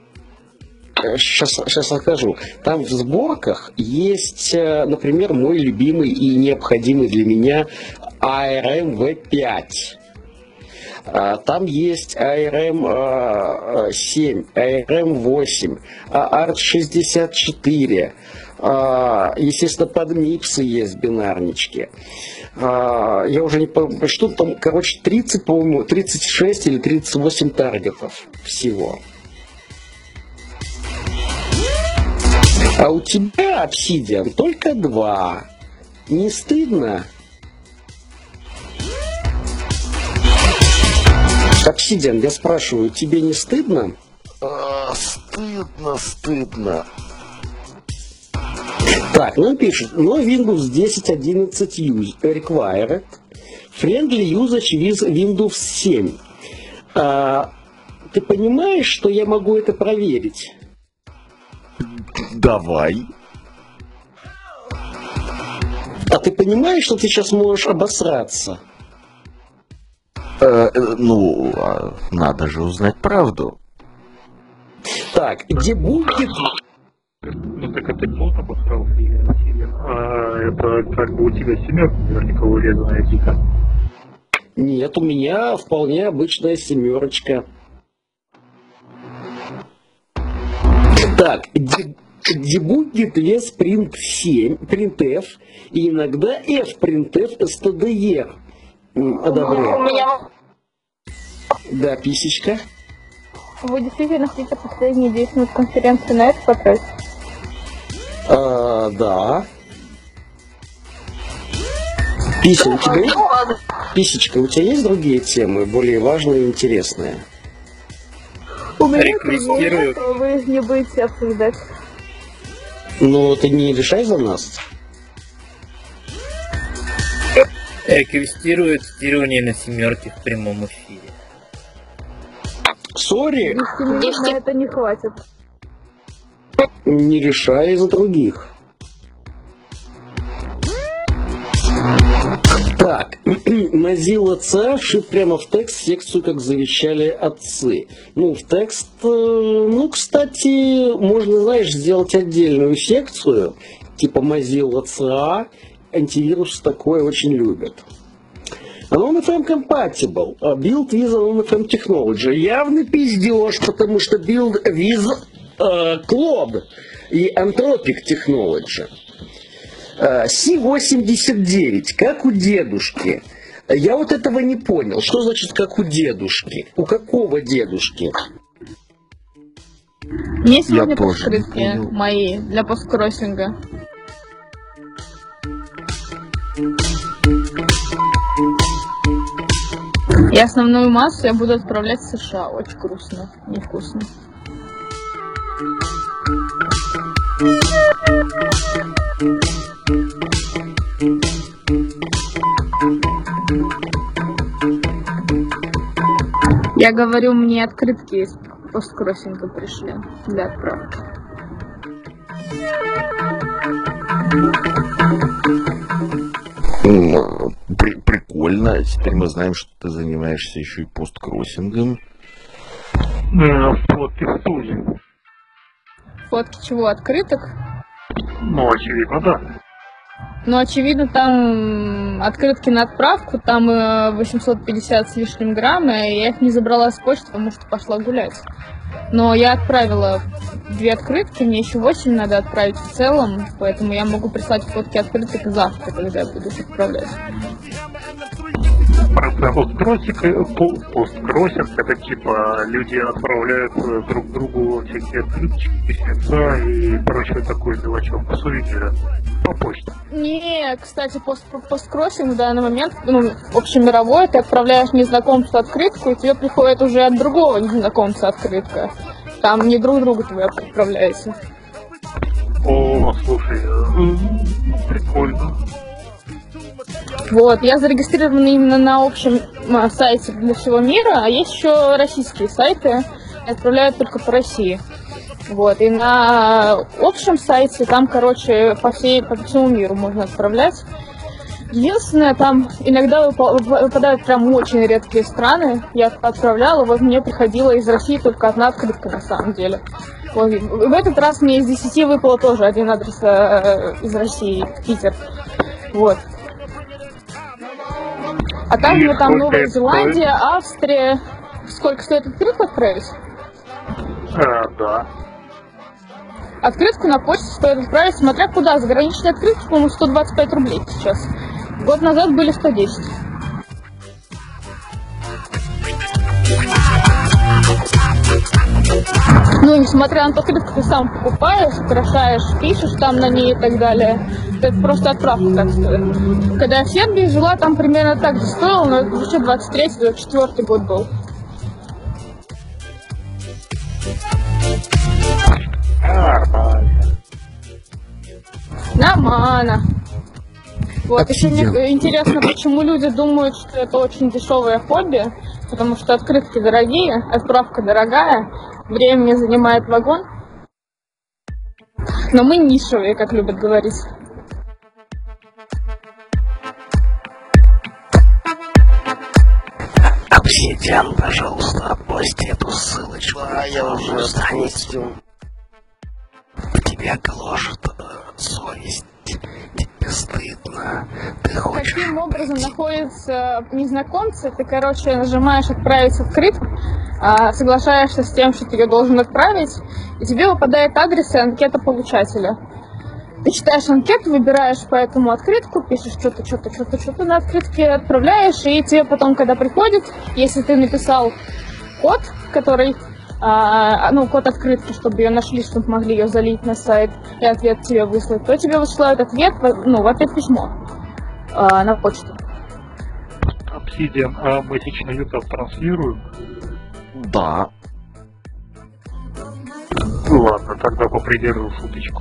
Сейчас расскажу. Там в сборках есть, например, мой любимый и необходимый для меня ARM V5. Там есть ARM 7, ARM 8, ART64. Естественно, под миксы есть бинарнички. Я уже не помню, что там, короче, 30, по-моему, 36 или 38 таргетов всего. А у тебя, Obsidian, только 2. Не стыдно? Obsidian, я спрашиваю, тебе не стыдно? Стыдно. Так, ну пишет, но Windows 10.11 required friendly usage with Windows 7. Ты понимаешь, что я могу это проверить? Давай. А ты понимаешь, что ты сейчас можешь обосраться? Надо же узнать правду. Так, где будет... Ну так это бот обосрался или это как бы у тебя семерка наверняка урезанная дико. Нет, у меня вполне обычная семерочка. Так, дебугит вес printf и иногда fprintf stdr одобряет. Да, писечка. Вы действительно хотите последние 10 минут конференции на это потратить? Да. Писечка, у тебя есть другие темы, более важные и интересные? У меня Реквестирую. проблема, вы их не будете обсуждать. Ну, ты не решай за нас. Реквестирую тестирование на семерке в прямом эфире. Сори, 10 минут на это не хватит. не решай за других. Так, Mozilla C вшит прямо в текст секцию, как завещали отцы. Ну, в текст, кстати, можно, знаешь, сделать отдельную секцию, типа Mozilla CA, антивирус такое очень любят. Non-FM compatible, build with non-FM technology. Явный пиздеж, потому что build with Cloud и Anthropic technology. C89, как у дедушки. Я вот этого не понял. Что значит как у дедушки? У какого дедушки? Мне сегодня тоже подкрытки не понял. мои для посткроссинга. И основную массу я буду отправлять в США. Очень грустно, невкусно. Я говорю, мне открытки из посткроссинга пришли для отправки. Прикольно. Теперь мы знаем, что ты занимаешься еще и посткроссингом. Фотки в студии. Фотки чего? Открыток? Ну, очевидно, да. Ну, очевидно, там открытки на отправку, там 850 с лишним грамм, и я их не забрала с почты, потому что пошла гулять. Но я отправила 2 открытки, мне еще 8 надо отправить в целом, поэтому я могу прислать фотки открыток завтра, когда я буду их отправлять. Посткроссинг это типа люди отправляют друг другу всякие открыточки, письмеца и прочее такое мелочевку, сувениры по почте. Не, кстати, посткроссинг в данный момент, общемировой, ты отправляешь незнакомцу открытку, и тебе приходит уже от другого незнакомца открытка. Там не друг другу вы отправляете. О, слушай, прикольно. Вот, я зарегистрирована именно на общем сайте для всего мира, а есть еще российские сайты, отправляют только по России. Вот, и на общем сайте там, короче, по всему миру можно отправлять. Единственное, там иногда выпадают прям очень редкие страны. Я отправляла, вот мне приходила из России только одна открытка на самом деле. Вот, в этот раз мне из 10 выпало тоже один адрес из России, Питер. Вот. А также там Новая Зеландия, Австрия. Сколько стоит открытку отправить? Да. Открытку на почту стоит отправить, смотря куда. Заграничные открытки, по-моему, 125 рублей сейчас. Год назад были 110. Ну, несмотря на то, открытку ты сам покупаешь, украшаешь, пишешь там на ней и так далее. Это просто отправка так стоит. Когда я в Сербии жила, там примерно так же стоило, но это еще 23-24 год был. Нормально. Вот, еще мне Обсидиан. интересно, почему люди думают, что это очень дешевое хобби, потому что открытки дорогие, отправка дорогая, времени занимает вагон. Но мы нишевые, как любят говорить. Обсидиан, пожалуйста, опусти эту ссылочку. Да, я уже страницу. Тебя гложет совесть. Тебе стыдно. Ты хочешь... Каким образом находятся незнакомцы? Ты, короче, нажимаешь «Отправить открытку», соглашаешься с тем, что ты ее должен отправить, и тебе выпадает адрес и анкета получателя. Ты читаешь анкету, выбираешь по этому открытку, пишешь что-то на открытке, отправляешь, и тебе потом, когда приходит, если ты написал код, который, код открытки, чтобы ее нашли, чтобы могли ее залить на сайт, и ответ тебе выслать, то тебе высылают ответ, в ответ письмо на почту. Обсидиан, а месячно YouTube транслируем? Да. Ну ладно, тогда попридержу шуточку.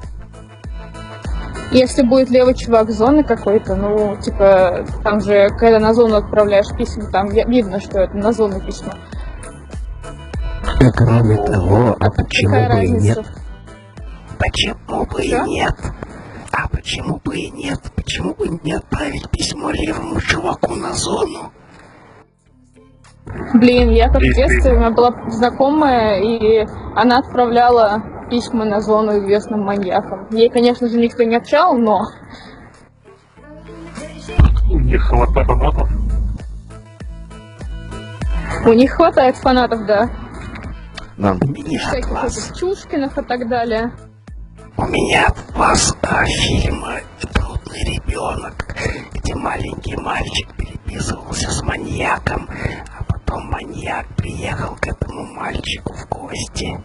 Если будет левый чувак зоны какой-то, там же, когда на зону отправляешь письма, там видно, что это на зону письма. Кроме того, а почему Какая бы и нет? разница? Почему бы и Что? нет? А почему бы и нет? Почему бы не отправить письмо левому чуваку на зону? Блин, я как в детстве, у меня была знакомая, и она отправляла письма на зону известным маньякам. Ей, конечно же, никто не отвечал, но... У них хватает фанатов. У них хватает фанатов, да. Нам У меня от Всяких вас, этих Чушкиных и так далее. у меня от вас фильм «Трудный ребенок», где маленький мальчик переписывался с маньяком, а потом маньяк приехал к этому мальчику в гости.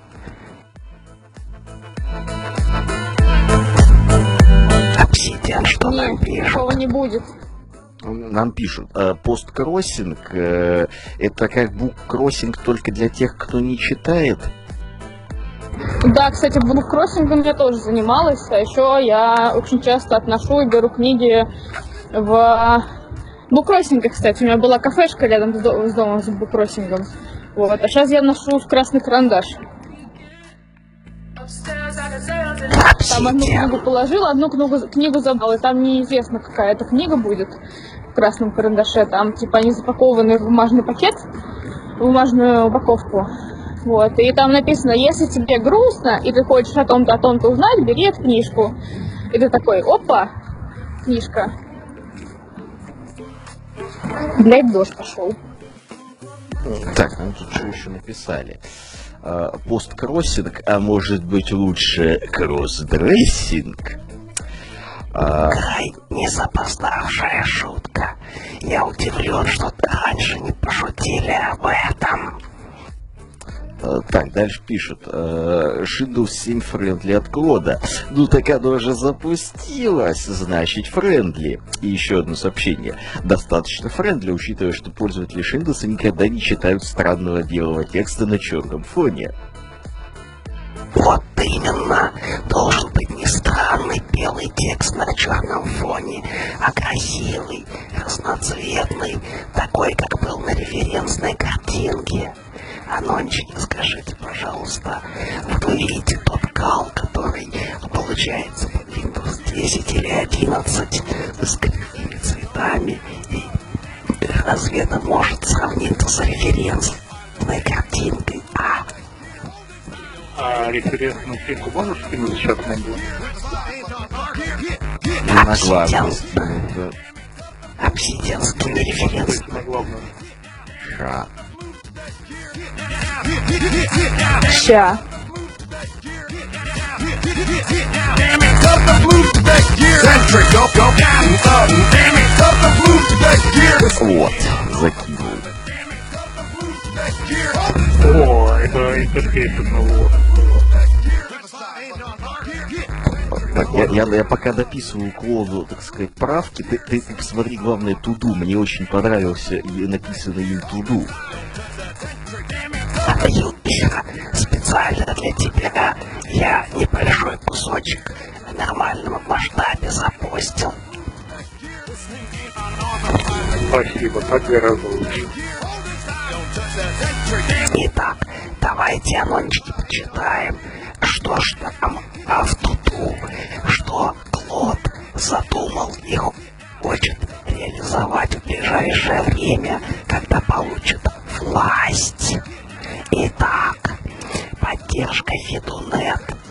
Обсидиан, что нам Нет, пишет? такого не будет. Нам пишут, посткроссинг это как буккроссинг только для тех, кто не читает. Да, кстати, буккроссингом я тоже занималась, а еще я очень часто отношу и беру книги в буккроссингах, кстати. У меня была кафешка рядом с домом с буккроссингом. Вот, а сейчас я ношу в красный карандаш. Там одну книгу положила, одну книгу забрала, и там неизвестно, какая это книга будет в красном карандаше. Там, типа, они запакованы в бумажный пакет, в бумажную упаковку. Вот, и там написано, если тебе грустно, и ты хочешь о том-то узнать, бери эту книжку. И ты такой, опа, книжка. Блядь, дождь пошел. Так, нам тут что еще написали? Посткроссинг, а может быть лучше кроссдрессинг? Ай, не запоздавшая шутка. Я удивлен, что раньше не пошутили об этом. Так, дальше пишут. Windows 7 френдли от кода. Ну так оно уже запустилось, значит френдли. И еще одно сообщение. Достаточно френдли, учитывая, что пользователи Windows никогда не читают странного белого текста на черном фоне. Вот именно. Должен быть не странный белый текст на черном фоне, а красивый, разноцветный, такой, как был на референсной картинке. Анончики, скажите, пожалуйста, вот вы видите тот кал, который получается под Windows 10 или 11 с кривыми цветами, и разве это может сравниться с референсной картинкой? А референсную ссылку можешь скинуть сейчас на него? На главную. Обсидианский То референс. есть на главную. Ша. Ща. Вот, закинул. О, это интерфейс одного. Так, я пока дописываю клоуну, так сказать, правки, ты посмотри, главное, туду. Мне очень понравился написанный им туду. Юпитер, специально для тебя я небольшой кусок кусочек в нормальном масштабе запустил. Спасибо, так гораздо лучше. Итак, давайте анончики почитаем. Что ж там в Туду, что Клод задумал и хочет реализовать в ближайшее время, когда получит власть. Итак, поддержка Фидунет